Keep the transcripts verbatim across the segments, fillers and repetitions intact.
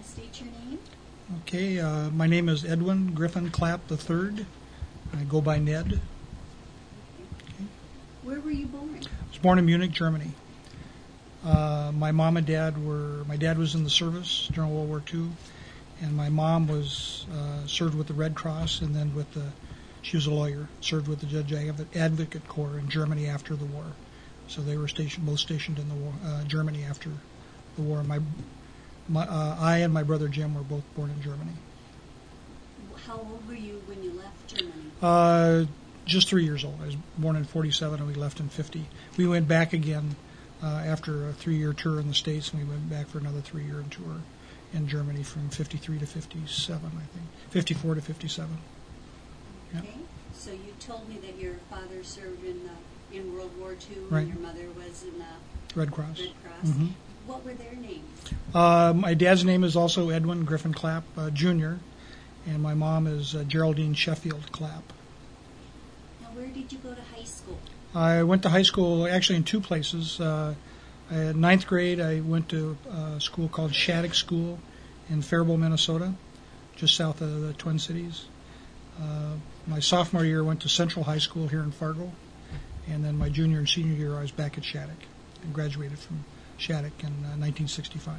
to state your name? Okay, uh, my name is Edwin Griffin Clapp the third. I go by Ned. Okay. Where were you born? I was born in Munich, Germany. Uh, my mom and dad were, my dad was in the service during World War Two, and my mom was uh, served with the Red Cross, and then with the, she was a lawyer, served with the Judge Advocate Corps in Germany after the war. So they were stationed, both stationed in the war, uh, Germany after the war. My, my uh, I and my brother Jim were both born in Germany. How old were you when you left Germany? Uh, just three years old. I was born in forty-seven, and we left in fifty. We went back again uh, after a three-year tour in the States, and we went back for another three-year tour in Germany from fifty-three to fifty-seven, I think. fifty-four to fifty-seven. Okay. Yep. So you told me that your father served in uh, in World War Two, right. and your mother was in the Red Cross. Red Cross. Mm-hmm. What were their names? Uh, my dad's name is also Edwin Griffin Clapp, uh, Junior, and my mom is uh, Geraldine Sheffield Clapp. Now, where did you go to high school? I went to high school actually in two places. Uh, in ninth grade, I went to a school called Shattuck School in Faribault, Minnesota, just south of the Twin Cities. Uh, my sophomore year, I went to Central High School here in Fargo, and then my junior and senior year, I was back at Shattuck and graduated from Shattuck in uh, nineteen sixty-five.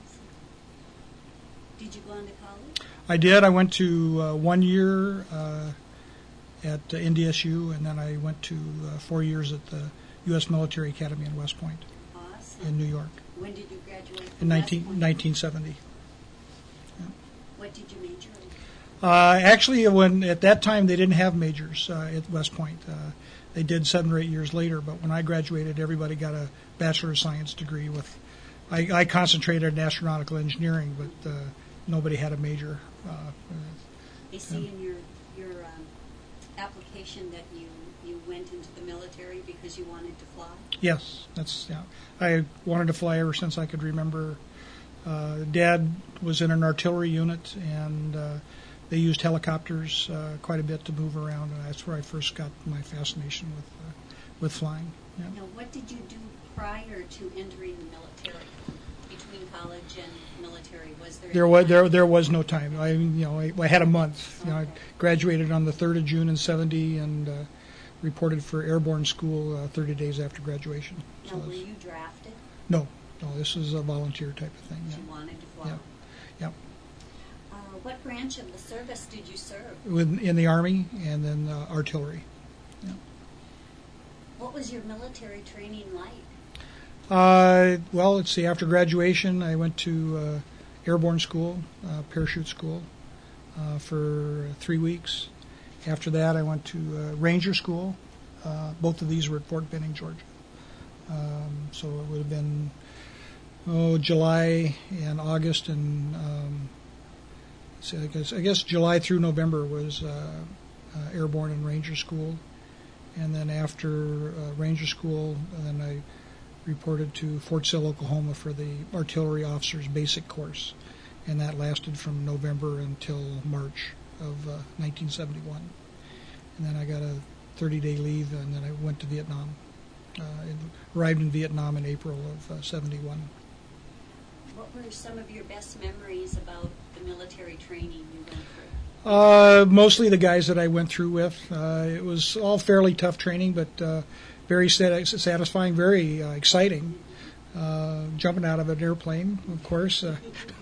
Did you go on to college? I did. I went to uh, one year uh, at uh, N D S U, and then I went to uh, four years at the U S Military Academy in West Point. Awesome. In New York. When did you graduate from In nineteen, West Point? nineteen seventy. Yeah. What did you major in? Uh, actually, when at that time they didn't have majors uh, at West Point. Uh, they did seven or eight years later, but when I graduated, everybody got a Bachelor of Science degree. With I, I concentrated in astronautical engineering, but uh, nobody had a major. Uh, I see yeah. in your your um, application that you, you went into the military because you wanted to fly. Yes, that's yeah. I wanted to fly ever since I could remember. Uh, Dad was in an artillery unit, and uh, they used helicopters uh, quite a bit to move around, and that's where I first got my fascination with uh, with flying. Yeah. Now, what did you do prior to entering the military? Between college and military, was there? There was there there was no time. I you know I, I had a month. You know, okay. I graduated on the third of June in seventy, and uh, reported for airborne school uh, thirty days after graduation. Now, So were was, you drafted? no, no. This is a volunteer type of thing. Yeah. Yeah. You wanted to fly. Yeah. Yep. Uh, what branch of the service did you serve? With, in the Army, and then uh, artillery. Yeah. What was your military training like? Uh, well, let's see. After graduation, I went to uh, airborne school, uh, parachute school, uh, for three weeks. After that, I went to uh, Ranger school. Uh, both of these were at Fort Benning, Georgia. Um, so it would have been oh July and August, and um, so I guess I guess July through November was uh, uh, airborne and Ranger school, and then after uh, Ranger school, then I reported to Fort Sill, Oklahoma for the artillery officers basic course, and that lasted from November until March of uh, nineteen seventy-one. And then I got a thirty-day leave, and then I went to Vietnam. Uh, arrived in Vietnam in April of uh, seventy-one. What were some of your best memories about the military training you went through? Uh, mostly the guys that I went through with. Uh, it was all fairly tough training, but uh, very sat- satisfying, very uh, exciting. Uh, jumping out of an airplane, of course. Uh,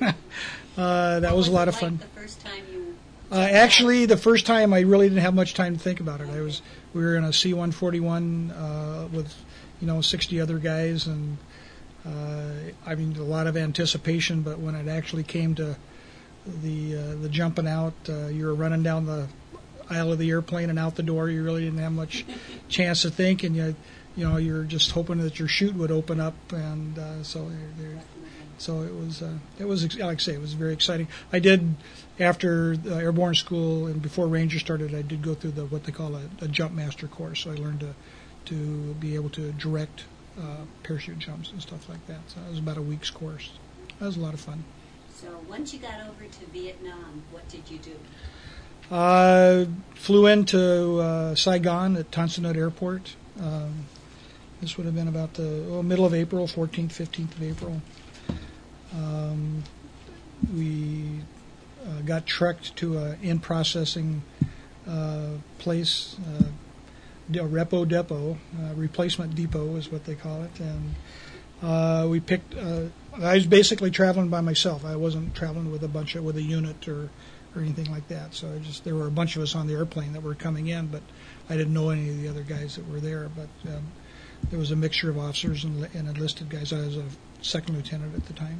uh, that what was a lot it of like fun. The first time you Uh, actually, the first time I really didn't have much time to think about it. I was we were in a C one forty-one uh, with you know sixty other guys, and uh, I mean a lot of anticipation. But when it actually came to the uh, the jumping out, uh, you were running down the aisle of the airplane and out the door. You really didn't have much chance to think, and you you know you're just hoping that your chute would open up, and uh, so you're, So it was, uh, it was like I say, it was very exciting. I did, after uh, airborne school and before Ranger started, I did go through the what they call a, a jump master course. So I learned to to be able to direct uh, parachute jumps and stuff like that. So it was about a week's course. That was a lot of fun. So once you got over to Vietnam, what did you do? Uh, flew into uh, Saigon at Tan Son Nhut Airport. Um, this would have been about the oh, middle of April, fourteenth, fifteenth of April. Um, we uh, got trucked to a in processing uh, place, uh, a repo depot, uh, replacement depot is what they call it, and uh, we picked. Uh, I was basically traveling by myself. I wasn't traveling with a bunch of with a unit or, or anything like that. So I just there were a bunch of us on the airplane that were coming in, but I didn't know any of the other guys that were there. But um, there was a mixture of officers and, and enlisted guys. I was a second lieutenant at the time,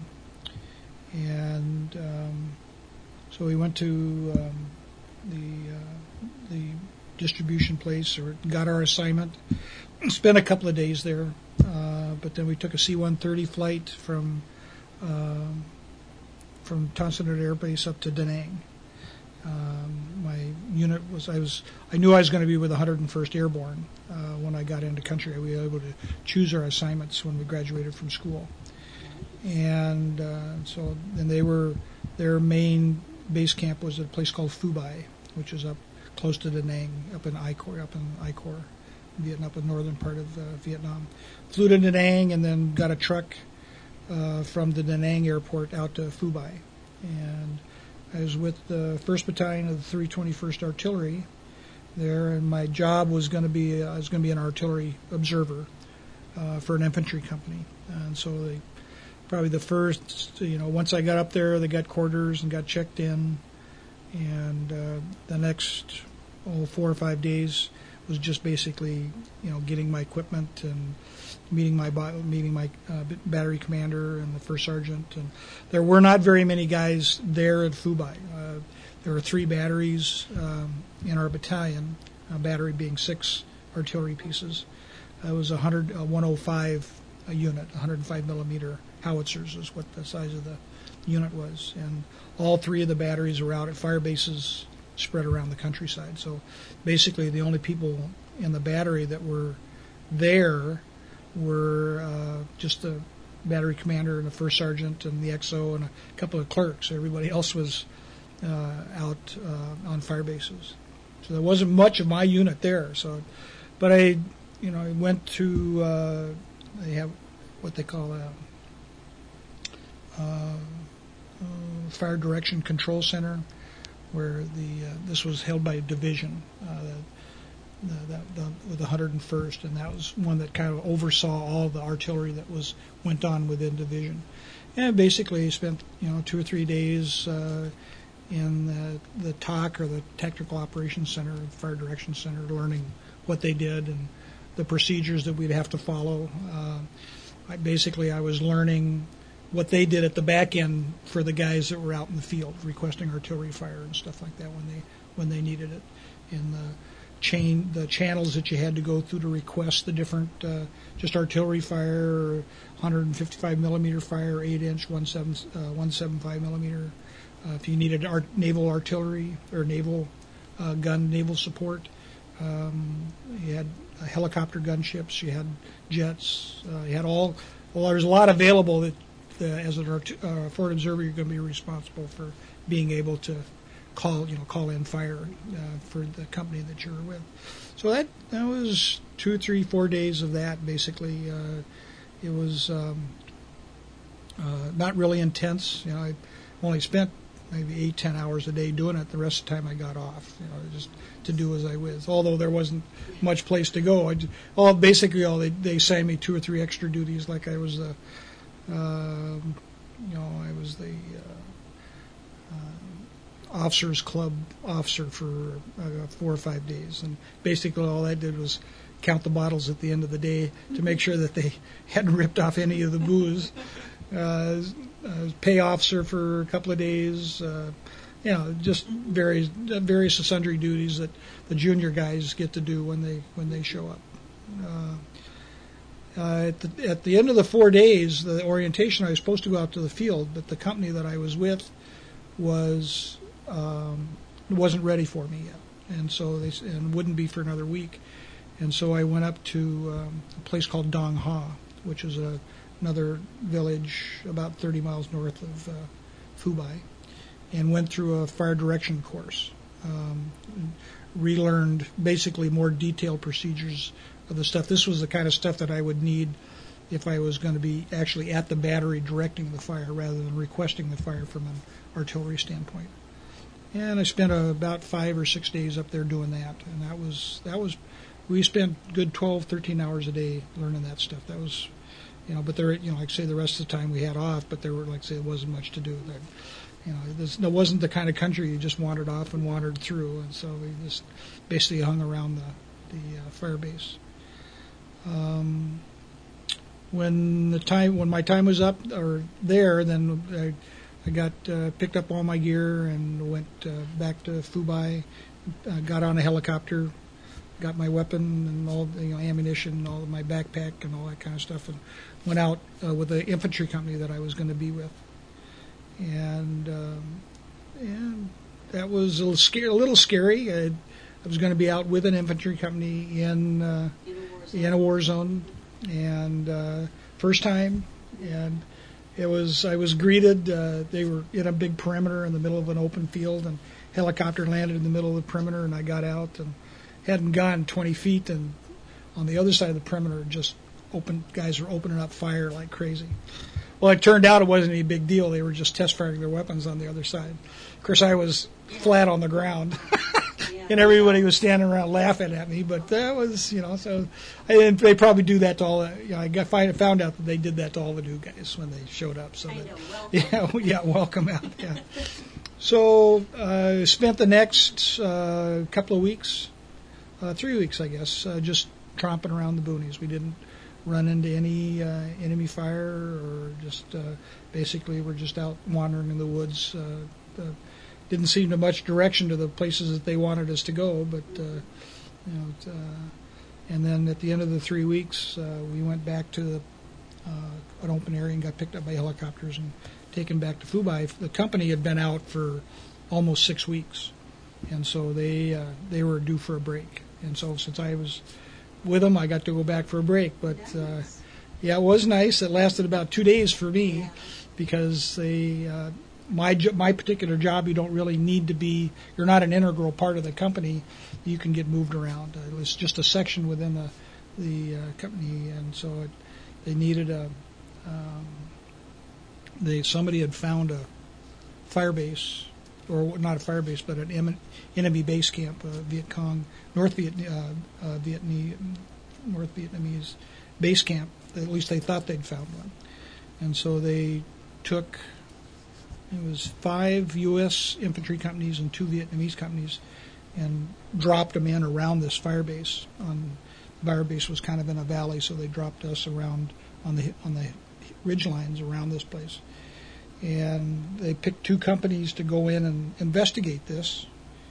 and um, so we went to um, the uh, the distribution place, or got our assignment. Spent a couple of days there, uh, but then we took a C one thirty flight from uh, from Tan Air Base up to Da Nang. Um, my unit was I was I knew I was going to be with the one hundred first Airborne uh, when I got into country. We were able to choose our assignments when we graduated from school, and uh, so then they were their main base camp was at a place called Phu Bai, which is up close to Da Nang, up in I Corps, up in I Corps, Vietnam, up in the northern part of uh, Vietnam. Flew to Da Nang and then got a truck uh, from the Da Nang airport out to Phu Bai. And I was with the first Battalion of the three twenty-first Artillery there, and my job was going to be I was going to be an artillery observer uh, for an infantry company. And so they probably the first, you know, once I got up there, they got quarters and got checked in. And uh, the next oh, four or five days was just basically, you know, getting my equipment and meeting my meeting my uh, battery commander and the first sergeant. And there were not very many guys there at Phu Bai. Uh, there were three batteries um, in our battalion, a battery being six artillery pieces. It was a hundred, a one oh five a unit, one hundred five millimeter howitzers is what the size of the unit was, and all three of the batteries were out at fire bases spread around the countryside. So basically the only people in the battery that were there were uh, just the battery commander and the first sergeant and the X O and a couple of clerks. Everybody else was uh, out uh, on fire bases. So there wasn't much of my unit there. So, but I, you know, I went to, uh, they have what they call a uh, Uh, Fire Direction Control Center, where the uh, this was held by a division, uh, the, the, the, with the one hundred first, and that was one that kind of oversaw all the artillery that was went on within division. And basically spent you know two or three days uh, in the, the T O C, or the Technical Operations Center, Fire Direction Center, learning what they did and the procedures that we'd have to follow. Uh, I, basically, I was learning what they did at the back end for the guys that were out in the field requesting artillery fire and stuff like that when they when they needed it, in the chain the channels that you had to go through to request the different uh, just artillery fire, one fifty-five millimeter fire, eight inch, one seventy-five millimeter. Uh, if you needed art, naval artillery or naval uh, gun naval support, um, you had uh, helicopter gunships, you had jets, uh, you had all. Well, there's a lot available that. Uh, as an uh, forward observer, you're going to be responsible for being able to call, you know, call in fire uh, for the company that you're with. So that that was two, three, four days of that. Basically, uh, it was um, uh, not really intense. You know, I only spent maybe eight, ten hours a day doing it. The rest of the time I got off, you know, just to do as I was. Although there wasn't much place to go, I just, all basically all they they assigned me two or three extra duties, like I was the Uh, you know, I was the uh, uh, officers club officer for uh, four or five days, and basically all I did was count the bottles at the end of the day to make sure that they hadn't ripped off any of the booze. Uh, uh, pay officer for a couple of days. Uh, you know, just various various and sundry duties that the junior guys get to do when they when they show up. Uh, Uh, at the at the end of the four days, the orientation, I was supposed to go out to the field, but the company that I was with was um, wasn't ready for me yet, and so they and wouldn't be for another week, and so I went up to um, a place called Dong Ha, which is a, another village about thirty miles north of uh, Phu Bai, and went through a fire direction course, um, relearned basically more detailed procedures of the stuff. This was the kind of stuff that I would need if I was going to be actually at the battery directing the fire rather than requesting the fire from an artillery standpoint. And I spent uh, about five or six days up there doing that, and that was that was we spent good twelve, thirteen hours a day learning that stuff. That was, you know, but there, you know, like I say, the rest of the time we had off, but there were, like I say, it wasn't much to do. There, you know, this, it wasn't the kind of country you just wandered off and wandered through, and so we just basically hung around the the uh, fire base. Um, when the time when my time was up or there, then I, I got uh, picked up all my gear and went uh, back to Fubai. Uh, got on a helicopter, got my weapon and all the, you know, ammunition, and all of my backpack and all that kind of stuff, and went out uh, with the infantry company that I was going to be with. And um, and that was a little scary. A little scary. I, I was going to be out with an infantry company in uh, in a war zone, and uh, first time, and it was I was greeted. Uh, they were in a big perimeter in the middle of an open field, and helicopter landed in the middle of the perimeter, and I got out and hadn't gone twenty feet, and on the other side of the perimeter, just open guys were opening up fire like crazy. Well, it turned out it wasn't any big deal. They were just test firing their weapons on the other side. Of course, I was flat on the ground, and everybody was standing around laughing at me. But that was, you know, so I, and they probably do that to all. The, you know, I got find, found out that they did that to all the new guys when they showed up. So I that, know, welcome. yeah, yeah, welcome out. Yeah. So I uh, spent the next uh, couple of weeks, uh, three weeks, I guess, uh, just tromping around the boonies. We didn't run into any uh, enemy fire, or just uh, basically we're just out wandering in the woods. Uh, uh, didn't seem to much direction to the places that they wanted us to go, but uh, you know. It, uh, and then at the end of the three weeks, uh, we went back to the, uh, an open area and got picked up by helicopters and taken back to Fubai. The company had been out for almost six weeks, and so they uh, they were due for a break. And so since I was with them, I got to go back for a break. But uh, yeah, it was nice. It lasted about two days for me, because they uh, my jo- my particular job, you don't really need to be. You're not an integral part of the company. You can get moved around. Uh, it was just a section within the the uh, company, and so it, they needed a. Um, they somebody had found a fire base, or not a fire base, but an em- enemy base camp, uh, Viet Cong, North Viet, uh, uh, Vietnamese, North Vietnamese base camp. At least they thought they'd found one, and so they took. It was five U S infantry companies and two Vietnamese companies, and dropped them in around this fire base. On the fire base was kind of in a valley, so they dropped us around on the on the ridge lines around this place. And they picked two companies to go in and investigate this.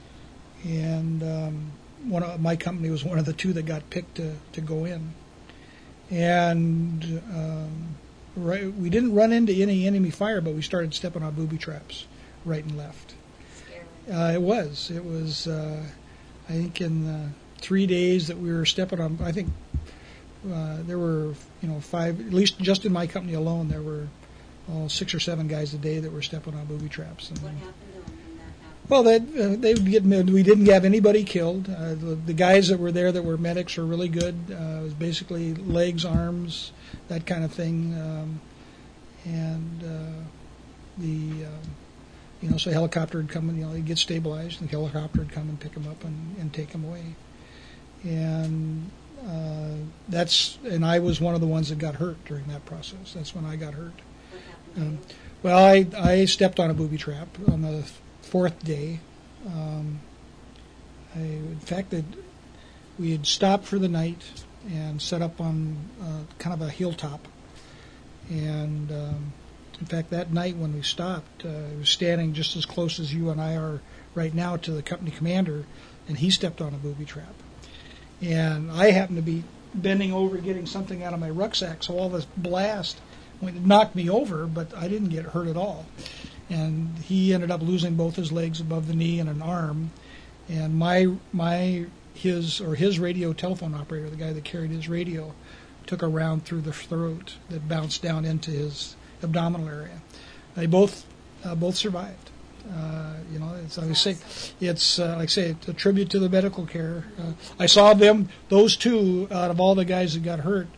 And um, one of my company was one of the two that got picked to, to go in. And um, right, we didn't run into any enemy fire, but we started stepping on booby traps right and left. Uh, it was. It was, uh, I think, in the three days that we were stepping on, I think uh, there were, you know, five, at least just in my company alone, there were oh, six or seven guys a day that were stepping on booby traps. And, what happened to them when that happened? well, they, uh, they would get, we didn't have anybody killed. Uh, the, the guys that were there that were medics were really good. Uh, it was basically legs, arms, that kind of thing. Um, and uh, the... Um, You know, so a helicopter would come and, you know, they'd get stabilized, and the helicopter would come and pick them up and, and take them away. And uh, that's, and I was one of the ones that got hurt during that process. That's when I got hurt. What happened to Um, you? well, I, I stepped on a booby trap on the fourth day. Um, I, in fact, that we had stopped for the night and set up on uh, kind of a hilltop. And um, in fact, that night when we stopped, uh, I was standing just as close as you and I are right now to the company commander, and he stepped on a booby trap. And I happened to be bending over getting something out of my rucksack, so all this blast went, it knocked me over, but I didn't get hurt at all. And he ended up losing both his legs above the knee and an arm. And my my his or his radio telephone operator, the guy that carried his radio, took a round through the throat that bounced down into his abdominal area. They both uh, both survived. Uh, you know, it's I say it's uh, like I say it's a tribute to the medical care. Uh, I saw them; those two out of all the guys that got hurt,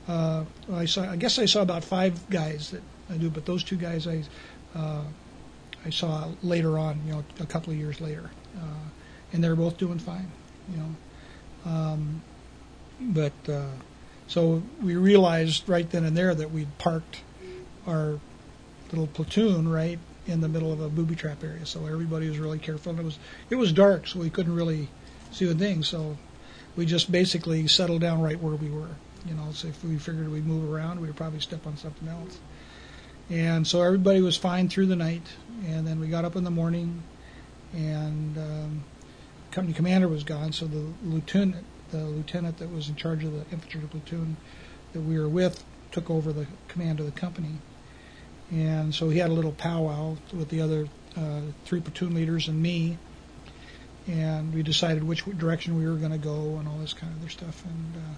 Uh, I saw. I guess I saw about five guys that I knew, but those two guys I uh, I saw later on. You know, a couple of years later, uh, and they're both doing fine. You know, um, but uh, so we realized right then and there that we'd parked our little platoon right in the middle of a booby trap area. So everybody was really careful. And it was it was dark, so we couldn't really see a thing. So we just basically settled down right where we were. You know, so if we figured we'd move around, we'd probably step on something else. And so everybody was fine through the night. And then we got up in the morning, and um, company commander was gone. So the lieutenant, the lieutenant that was in charge of the infantry platoon that we were with, took over the command of the company. And so he had a little powwow with the other uh, three platoon leaders and me, and we decided which direction we were going to go and all this kind of other stuff. And uh,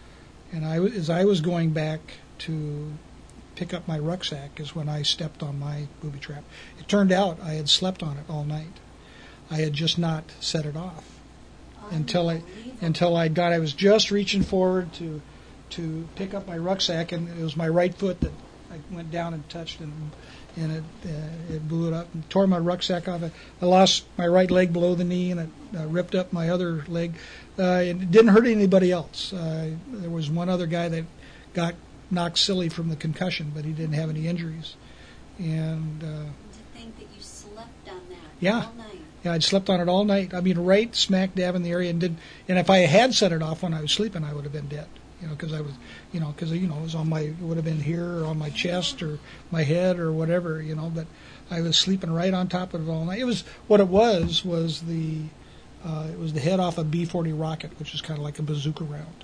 and I, as I was going back to pick up my rucksack is when I stepped on my booby trap. It turned out I had slept on it all night. I had just not set it off until I until I got. I was just reaching forward to to pick up my rucksack, and it was my right foot that I went down and touched, and and it uh, it blew it up and tore my rucksack off. I lost my right leg below the knee, and it uh, ripped up my other leg. Uh, and it didn't hurt anybody else. Uh, there was one other guy that got knocked silly from the concussion, but he didn't have any injuries. And uh, to think that you slept on that yeah, all night. Yeah, I'd slept on it all night. I mean, right smack dab in the area, and did. And if I had set it off when I was sleeping, I would have been dead. You know, because I was, you know, because you know, it was on my, it would have been here or on my chest or my head or whatever, you know. But I was sleeping right on top of it all night. It was what it was was the, uh, it was the head off a B forty rocket, which is kind of like a bazooka round,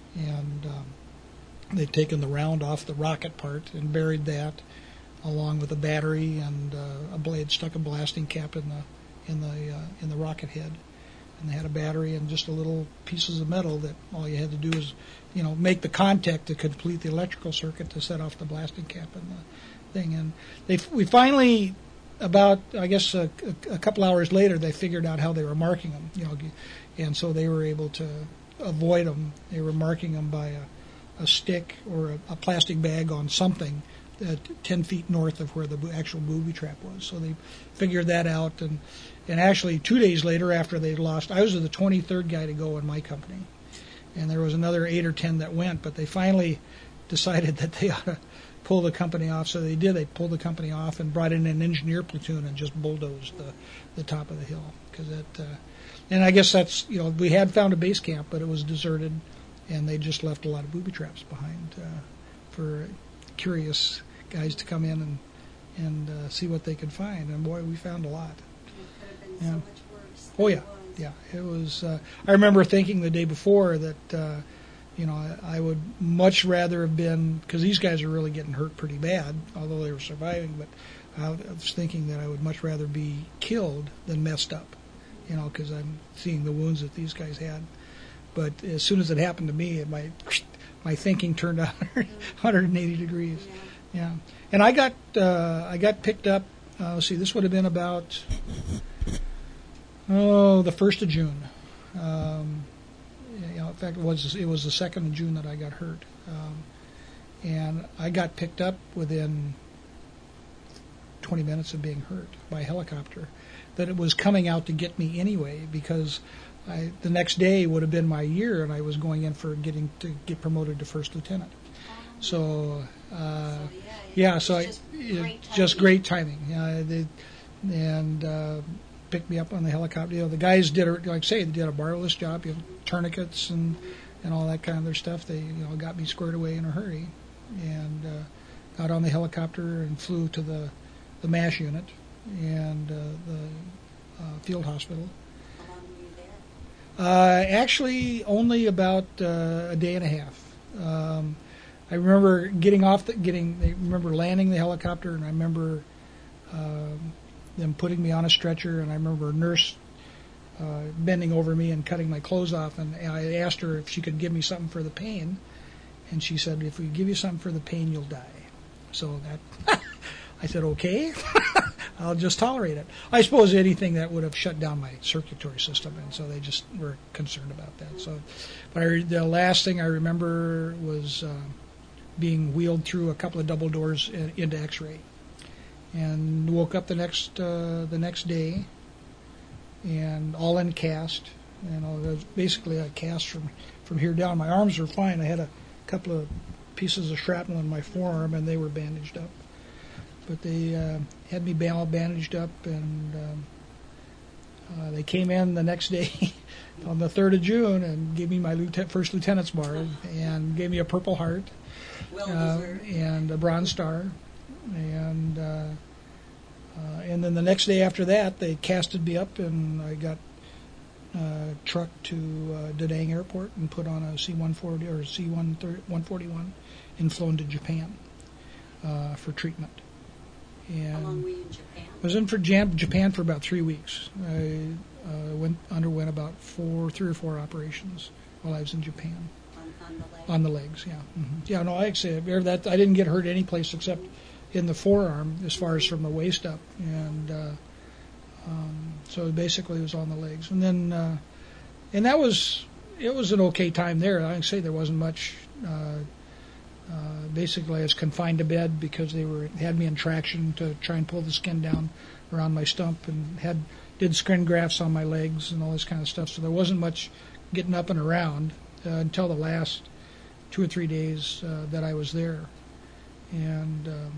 and um, they'd taken the round off the rocket part and buried that, along with a battery and uh, a blade, stuck a blasting cap in the, in the, uh, in the rocket head. And they had a battery and just a little pieces of metal that all you had to do is, you know, make the contact to complete the electrical circuit to set off the blasting cap and the thing. And they, we finally, about I guess a, a, a couple hours later, they figured out how they were marking them, you know, and so they were able to avoid them. They were marking them by a, a stick or a, a plastic bag on something uh, ten feet north of where the actual booby trap was. So they figured that out, and and actually two days later, after they'd lost, I was the twenty-third guy to go in my company, and there was another eight or ten that went, but they finally decided that they ought to pull the company off. So they did. They pulled the company off and brought in an engineer platoon and just bulldozed the the top of the hill, because it. Uh, and I guess that's, you know, we had found a base camp, but it was deserted, and they just left a lot of booby traps behind uh, for curious guys to come in and and uh, see what they could find. And boy, we found a lot. It could have been Yeah. so much worse. Oh than yeah, it was. yeah. It was. Uh, I remember thinking the day before that, uh, you know, I, I would much rather have been, because these guys are really getting hurt pretty bad, although they were surviving. But I was thinking that I would much rather be killed than messed up, you know, because I'm seeing the wounds that these guys had. But as soon as it happened to me, my my thinking turned one hundred eighty degrees. Yeah. Yeah, and I got uh, I got picked up. Uh, let's see, this would have been about oh the first of June. Um, you know, in fact, it was it was the second of June that I got hurt, um, and I got picked up within twenty minutes of being hurt by a helicopter. That it was coming out to get me anyway, because I, the next day would have been my year, and I was going in for getting to get promoted to first lieutenant. So. Uh, So, Yeah, it so was I, just it- great just timing. great timing. Yeah, they, and uh, picked me up on the helicopter. You know, the guys did, a, like I say, they did a marvelous job. You know, tourniquets and and all that kind of other stuff. They, you know, got me squared away in a hurry, and uh, got on the helicopter and flew to the the MASH unit and uh, the uh, field hospital. How long were you there? Uh, actually, only about uh, a day and a half. Um, I remember getting off, the, getting. I remember landing the helicopter, and I remember um, them putting me on a stretcher, and I remember a nurse uh, bending over me and cutting my clothes off, and I asked her if she could give me something for the pain, and she said, "If we give you something for the pain, you'll die." So that I said, "Okay, I'll just tolerate it." I suppose anything that would have shut down my circulatory system, and so they just were concerned about that. So, but I, the last thing I remember was. Uh, being wheeled through a couple of double doors in, into X-ray, and woke up the next uh, the next day, and all in cast. You know, it was basically a cast from from here down. My arms were fine. I had a couple of pieces of shrapnel in my forearm, and they were bandaged up. But they uh, had me all bandaged up, and um, uh, they came in the next day on the third of June and gave me my lieutenant, first lieutenant's bar, and gave me a Purple Heart Well uh, deserved. and a Bronze Star. And uh, uh, and then the next day after that, they casted me up, and I got uh, trucked to uh, Da Nang Airport and put on a C one forty or C one forty-one and flown to Japan uh, for treatment. And How long were you in Japan? I was in for Jam- Japan for about three weeks. I uh, went underwent about four, three or four operations while I was in Japan. On, on the leg? On the legs, yeah. hmm Yeah, no, I say that I didn't get hurt any place except in the forearm, as far as from the waist up, and uh, um, so basically it was on the legs. And then, uh, and that was it was an okay time there. I can say there wasn't much. Uh, uh, basically, I was confined to bed because they were had me in traction to try and pull the skin down around my stump, and had did skin grafts on my legs and all this kind of stuff. So there wasn't much getting up and around uh, until the last two or three days uh, that I was there, and um,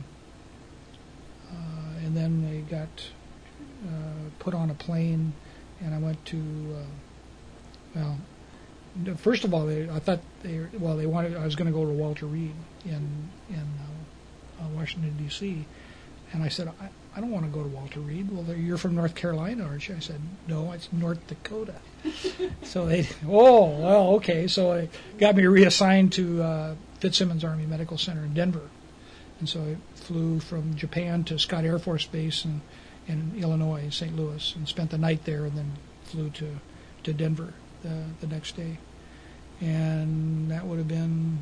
uh, and then they got uh, put on a plane, and I went to uh, well. First of all, they, I thought they well they wanted I was going to go to Walter Reed in in uh, uh, Washington D C, and I said I, I don't want to go to Walter Reed. Well, you're from North Carolina, aren't you? I said no, it's North Dakota. So they oh well okay, so it got me reassigned to uh, Fitzsimmons Army Medical Center in Denver, and so I flew from Japan to Scott Air Force Base in in Illinois, Saint Louis, and spent the night there, and then flew to to Denver the the next day. And that would have been,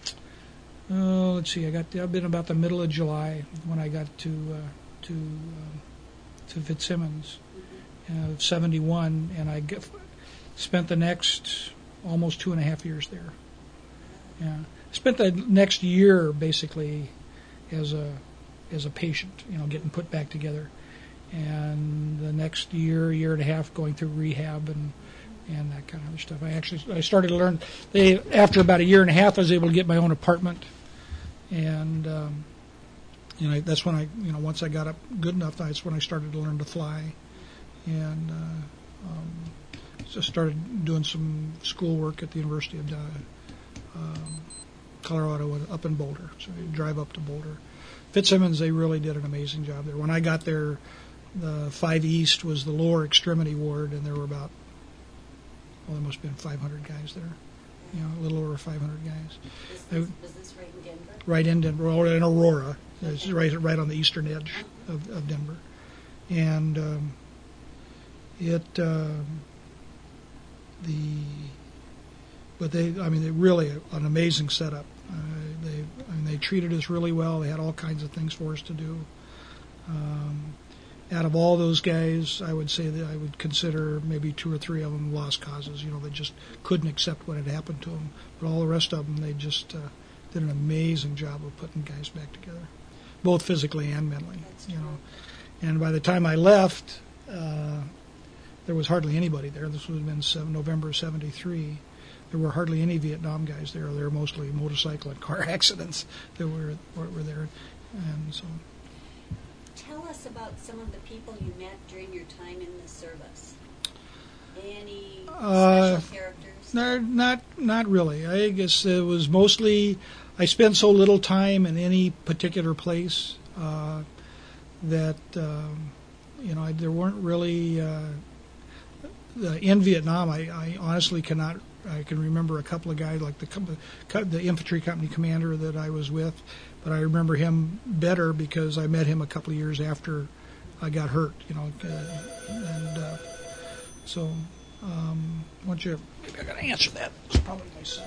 oh, let's see, I got I've been about the middle of July when I got to uh, to uh, to Fitzsimmons of uh, seventy-one, and I get, spent the next almost two and a half years there. Yeah, spent the next year basically as a as a patient, you know, getting put back together, and the next year, year and a half going through rehab and. and that kind of other stuff. I actually I started to learn. They after about a year and a half, I was able to get my own apartment, and um, you know that's when I you know once I got up good enough, that's when I started to learn to fly, and uh, um, just started doing some school work at the University of uh, um, Colorado up in Boulder. So I drive up to Boulder. Fitzsimmons, they really did an amazing job there. When I got there, the five East was the lower extremity ward, and there were about Well, there must have been five hundred guys there, you know, a little over five hundred guys. Was this, was this right in Denver? Right in Denver, or in Aurora. It's right, right on the eastern edge of, of Denver. And um, it, um, the, but they, I mean, they really an amazing setup. Uh, they, I mean, they treated us really well. They had all kinds of things for us to do. Um, Out of all those guys, I would say that I would consider maybe two or three of them lost causes. You know, they just couldn't accept what had happened to them. But all the rest of them, they just uh, did an amazing job of putting guys back together, both physically and mentally. That's you true. know, and by the time I left, uh, there was hardly anybody there. This would have been seven, November of seventy-three. There were hardly any Vietnam guys there. They were mostly motorcycle and car accidents that were were, were there, and so. Tell us about some of the people you met during your time in the service. Any Uh, special characters? No, not not really. I guess it was mostly I spent so little time in any particular place uh, that um, you know I, there weren't really uh, uh, in Vietnam. I, I honestly cannot. I can remember a couple of guys like the com- the infantry company commander that I was with, but I remember him better because I met him a couple of years after I got hurt. You know, uh, and uh, so. Um, why don't you, maybe I got to answer that. It's probably my son.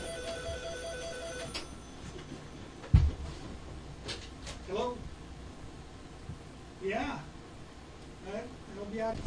Hello? Yeah. Uh, it'll be out.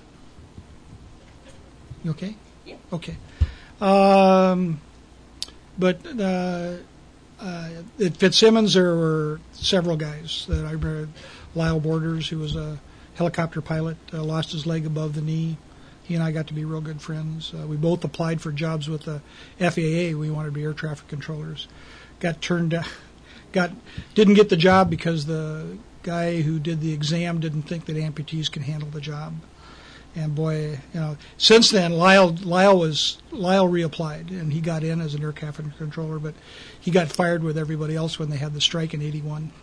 You okay? Yeah. Okay. Um, but uh, uh, at Fitzsimmons there were several guys that I remember. Lyle Borders, who was a helicopter pilot, uh, lost his leg above the knee. He and I got to be real good friends. Uh, we both applied for jobs with the F A A. We wanted to be air traffic controllers. Got turned down. Got didn't get the job because the guy who did the exam didn't think that amputees can handle the job. And boy, you know, since then Lyle Lyle was Lyle reapplied and he got in as an air traffic controller, but he got fired with everybody else when they had the strike in eighty-one.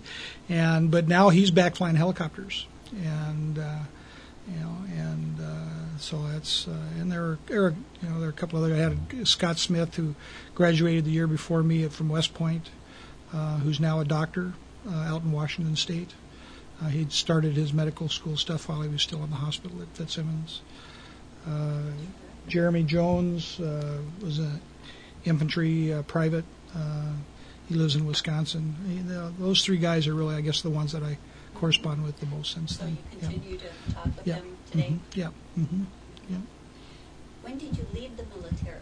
and but now he's back flying helicopters, and uh, you know, and uh, so that's uh, and there are, there are you know there are a couple other. I had Scott Smith who graduated the year before me from West Point, uh, who's now a doctor uh, out in Washington State. Uh, he'd started his medical school stuff while he was still in the hospital at Fitzsimmons. Uh, Jeremy Jones uh, was an infantry uh, private. Uh, he lives in Wisconsin. He, the, those three guys are really, I guess, the ones that I correspond with the most since so then. So you continue yeah. to talk with yeah. them today? Mm-hmm. Yeah. Mm-hmm. Yeah. When did you leave the military?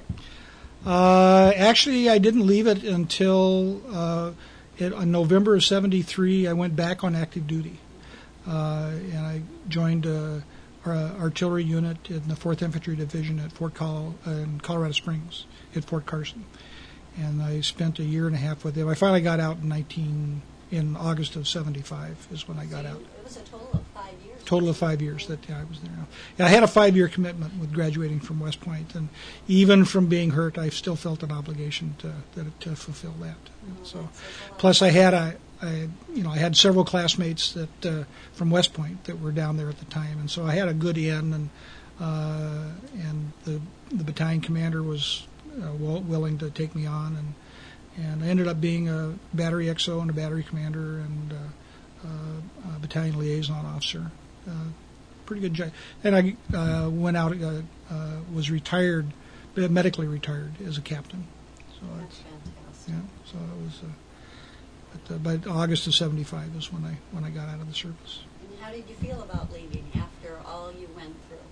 Uh, actually, I didn't leave it until uh, it, in November of seventy-three. I went back on active duty. Uh, and I joined uh, our artillery unit in the fourth Infantry Division at Fort Col- uh, in Colorado Springs at Fort Carson, and I spent a year and a half with them. I finally got out in nineteen in August of seventy-five is when I got so out. It was a total of five years. Total of five years that yeah, I was there. Yeah, I had a five-year commitment with graduating from West Point, and even from being hurt, I still felt an obligation to to, to fulfill that. Oh, so, that says a lot. plus I had a I, you know, I had several classmates that uh, from West Point that were down there at the time, and so I had a good in, and uh, and the the battalion commander was uh, w- willing to take me on, and and I ended up being a battery X O and a battery commander and uh, uh, a battalion liaison officer. Uh, pretty good job. And I uh, went out, uh, uh, was retired, medically retired as a captain. So That's it's, fantastic. yeah, so it was. Uh, But, uh, but August of seventy-five is when I when I got out of the service. And how did you feel about leaving after all you went through?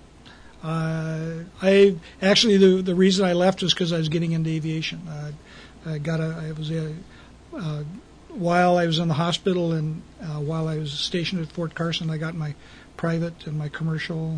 Uh, I actually the the reason I left was because I was getting into aviation. Uh, I got a I was a uh, while I was in the hospital and uh, while I was stationed at Fort Carson, I got my private and my commercial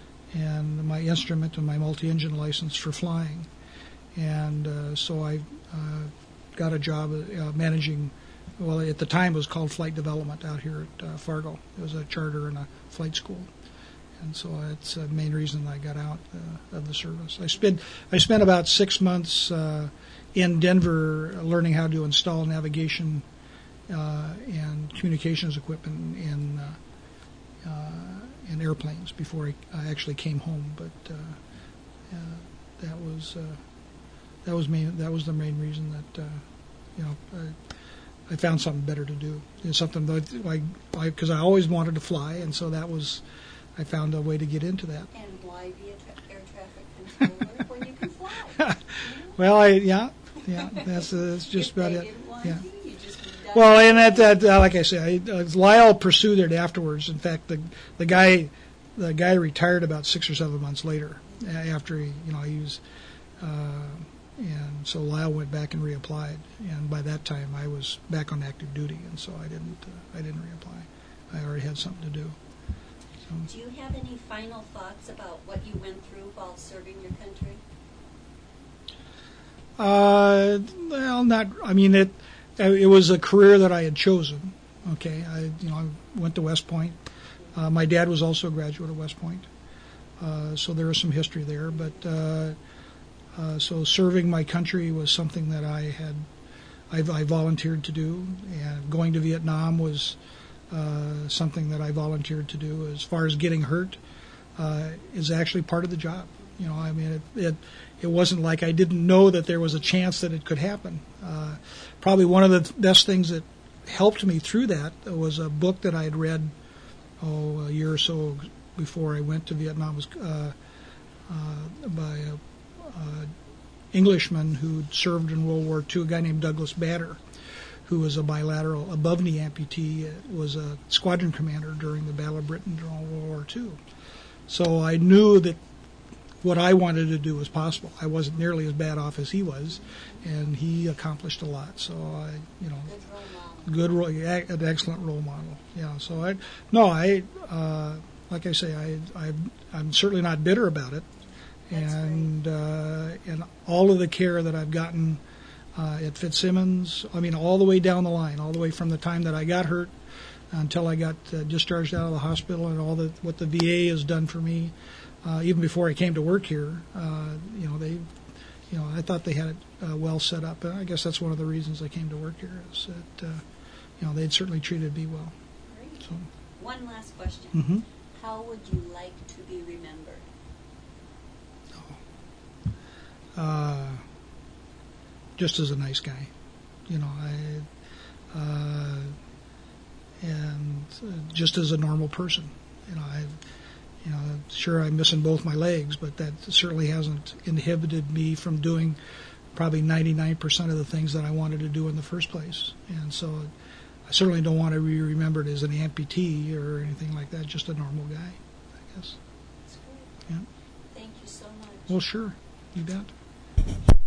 and my instrument and my multi-engine license for flying, and uh, so I uh, got a job uh, managing. Well, at the time it was called Flight Development out here at uh, Fargo. It was a charter and a flight school, and so that's the main reason I got out uh, of the service. I spent I spent about six months uh, in Denver learning how to install navigation uh, and communications equipment in uh, uh, in airplanes before I, I actually came home. But uh, uh, that was uh, that was main that was the main reason that uh, you know. Uh, I found something better to do. It's something that I, because I, I always wanted to fly, and so that was, I found a way to get into that. And why be an tra- air traffic controller when you can fly? You know? Well, I yeah, yeah, that's, uh, that's just if about they it. Didn't want Yeah. to, you just moved Well, on. and that, that uh, like I say, I, uh, Lyle pursued it afterwards. In fact, the the guy, the guy retired about six or seven months later uh, after he, you know, he was. Uh, And so Lyle went back and reapplied, and by that time I was back on active duty, and so I didn't uh, I didn't reapply. I already had something to do. So, Do you have any final thoughts about what you went through while serving your country? uh, well, not. I mean, it it was a career that I had chosen. Okay, I you know I went to West Point. Uh, my dad was also a graduate of West Point, uh, so there is some history there, but. Uh, Uh, so serving my country was something that I had, I, I volunteered to do, and going to Vietnam was uh, something that I volunteered to do. As far as getting hurt, uh, is actually part of the job. You know, I mean, it, it it wasn't like I didn't know that there was a chance that it could happen. Uh, probably one of the best things that helped me through that was a book that I had read, oh, a year or so before I went to Vietnam. It was uh, uh, by a Uh, Englishman who served in World War Two, a guy named Douglas Bader, who was a bilateral above-knee amputee, uh, was a squadron commander during the Battle of Britain during World War Two. So I knew that what I wanted to do was possible. I wasn't nearly as bad off as he was, and he accomplished a lot. So I, you know, Good role model. good role, an excellent role model. Yeah. So I, no, I, uh, like I say, I, I, I'm certainly not bitter about it, That's and uh, and all of the care that I've gotten uh, at Fitzsimmons, I mean, all the way down the line, all the way from the time that I got hurt until I got uh, discharged out of the hospital, and all the what the V A has done for me. Uh, even before I came to work here, uh, you know, they, you know, I thought they had it uh, well set up. And I guess that's one of the reasons I came to work here is that, uh, you know, they'd certainly treated me well. Great. So, One last question. mm-hmm. How would you like to be remembered? uh, just as a nice guy, you know, I, uh, and uh, just as a normal person, you know, I. You know, sure, I'm missing both my legs, but that certainly hasn't inhibited me from doing probably ninety-nine percent of the things that I wanted to do in the first place. And so I certainly don't want to be remembered as an amputee or anything like that, just a normal guy, I guess. That's great. Yeah. Thank you so much. Well, sure. You bet.